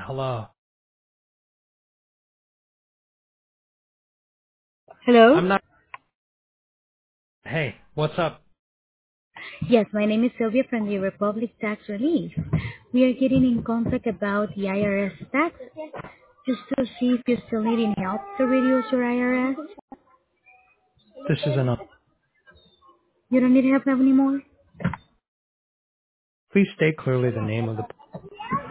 Hello. Hello? I'm not. Hey, what's up? Yes, my name is Sylvia from the Republic Tax Relief. We are getting in contact about the IRS tax just to see if you still need any help to reduce your IRS. This is an. You don't need help anymore? Please state clearly the name of the.